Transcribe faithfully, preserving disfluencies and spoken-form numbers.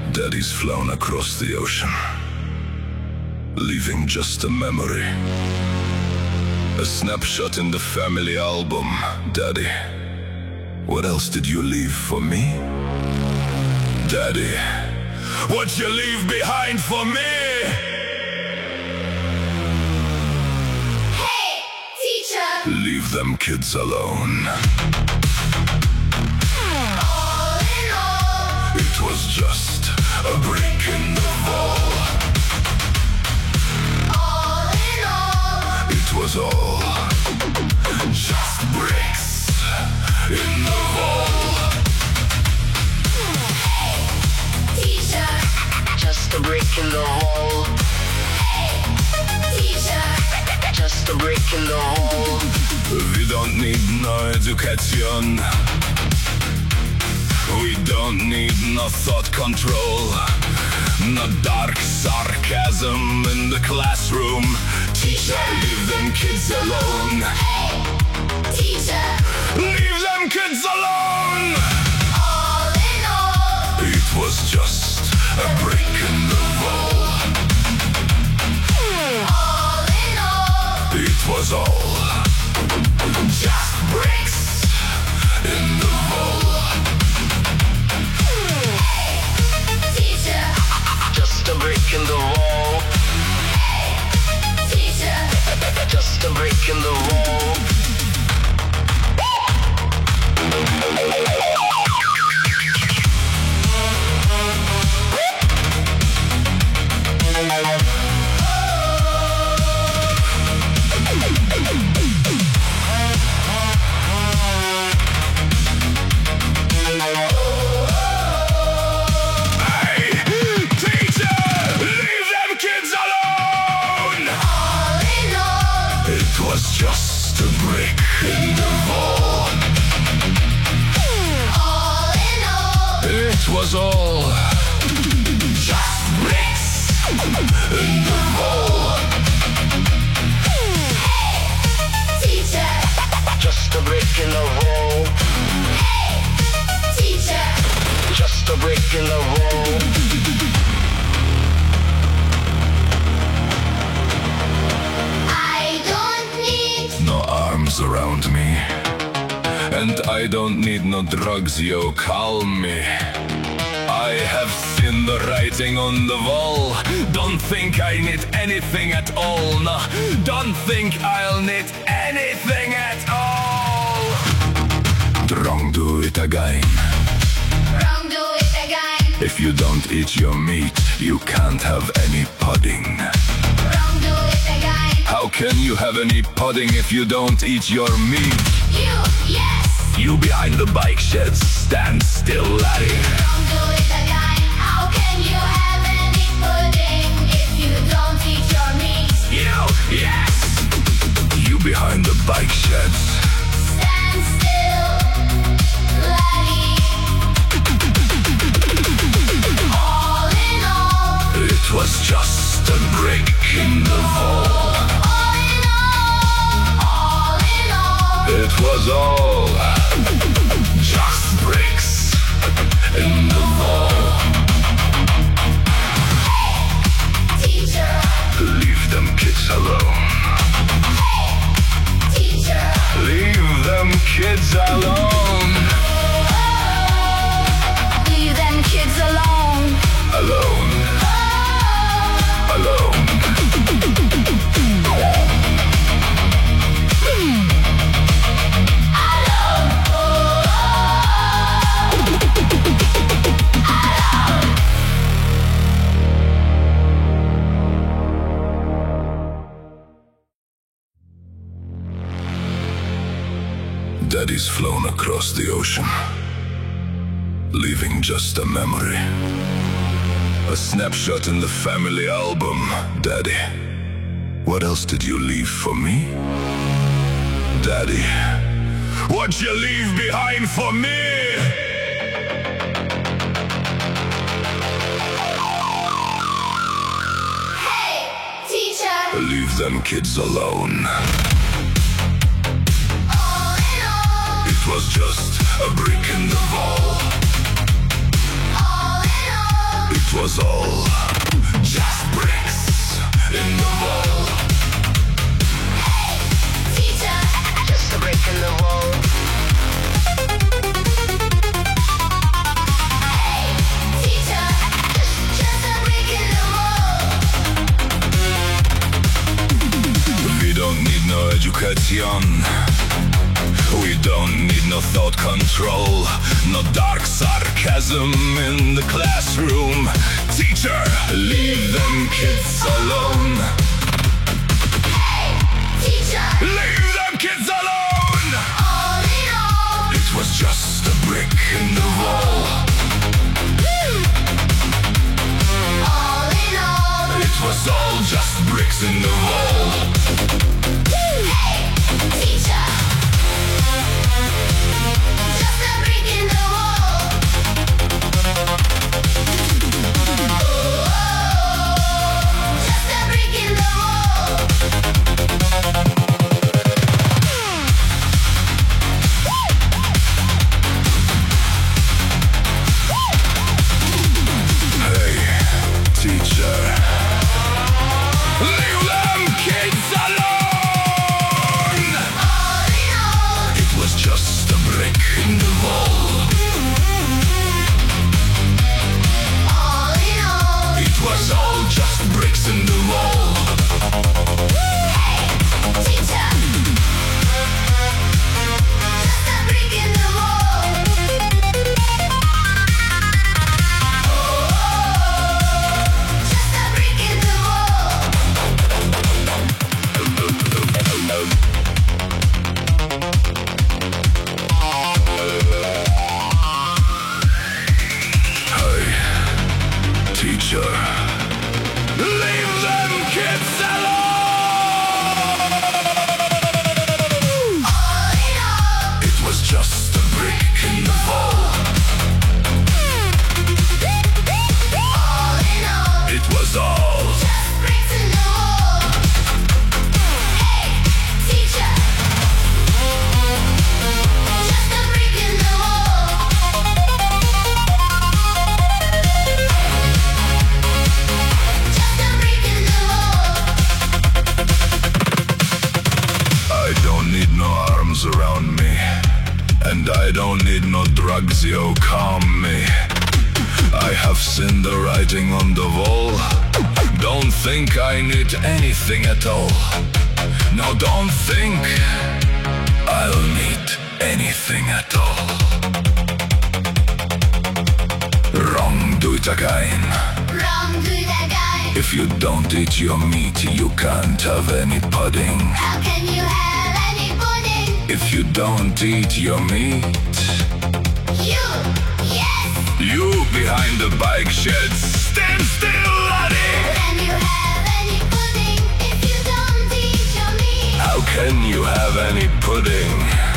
Daddy's flown across the ocean, leaving just a memory, a snapshot in the family album. Daddy, what else did you leave for me? Daddy, what you leave behind for me? Hey, teacher! Leave them kids alone. All in all, It was just a break in the wall. all in all, It was all just bricks in the wall. teacher! Just a brick in the hole. Teacher! Just a brick in the hole. We don't need no education. We don't need no thought control. No dark sarcasm in the classroom. Teacher, leave them kids alone. Teacher! Leave them kids alone! All in all, It was just a break in the wall. all in all, It was all just bricks in the wall. teacher! Just a brick in the wall. Teacher! Just a brick in the wall. Hey, teacher, leave them kids alone! All in all, It was just a brick in the wall. all in all, It was all just bricks in the wall. teacher! Just a brick in the hole. Teacher! Just a brick in the hole. I don't need No arms around me, and I don't need no drugs, yo, calm me. I have seen the writing on the wall. Don't think I need anything at all. No, don't think I'll need anything at all. Wrong, do it again. wrong, do it again. If you don't eat your meat, you can't have any pudding. Wrong, do it again. How can you have any pudding if you don't eat your meat? You, yes. You behind the bike sheds, stand still, laddie. Wrong, do it again. How can you have any pudding if you don't eat your meat? You, yes! You behind the bike sheds. Stand still, laddie. All in all, It was just a break in the wall. all in all, all in all, It was all just bricks in the wall. teacher! Leave them kids alone. Teacher! Leave them kids alone. Leave them kids alone. Alone. Alone. Daddy's flown across the ocean, leaving just a memory, a snapshot in the family album. Daddy, what else did you leave for me? Daddy, what you leave behind for me? Hey, teacher! Leave them kids alone. All in all, It was just a brick in the wall. all in all, It rebellion. We don't need no thought control, no dark sarcasm in the classroom. Teacher, leave them kids alone. Hey, teacher. Leave them kids alone! All in all, It was just a brick in the wall. all in all. It was all just bricks in the wall. Hey, teacher. Just a brick in the wall. Oh, just a brick in the wall. Hey, teacher. Leave them kids alone! All in all, It was just a brick in the wall. all in all. It was all just bricks in the wall. Hey, teacher. Just a brick in the wall. Oh, just a brick in the wall. Hey, teacher. Leave them kids alone! All in all, It was just a brick in the wall. all in all. It was all. Just bricks in the wall. Hey, teacher. Just a brick in the wall. Just a brick in the wall. I don't need no arms around me, and I don't need no drugs, yo, calm me. I have seen the writing on the wall. Don't think I need anything at all. No, don't think I'll need anything at all. Wrong, do it again. Wrong to the guy. If you don't eat your meat, you can't have any pudding. How can you have any pudding? If you don't eat your meat, You, yes. you behind the bike shed, stand still, laddie! Can you have any pudding if you don't eat your meat? How can you have any pudding